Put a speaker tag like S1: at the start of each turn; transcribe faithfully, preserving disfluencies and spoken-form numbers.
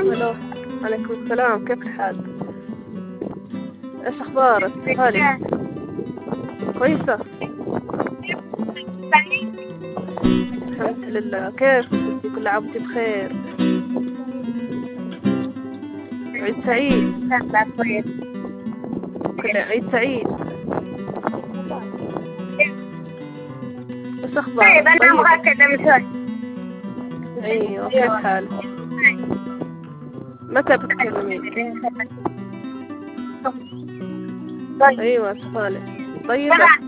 S1: الو. عليكم السلام، كيف الحال؟ ايش اخبارك؟ هاني كويسة؟ الحمد لله. كيف كل عام وانت بخير؟ عيد سعيد. كل عيد سعيد. ايش اخبارك؟
S2: طيب أنا
S1: طيب.
S2: أبغى أكلم شوي.
S1: ايوه، كيف حالك؟ متى بتكلمين؟
S2: طيب
S1: ايوه، صالح. طيبة.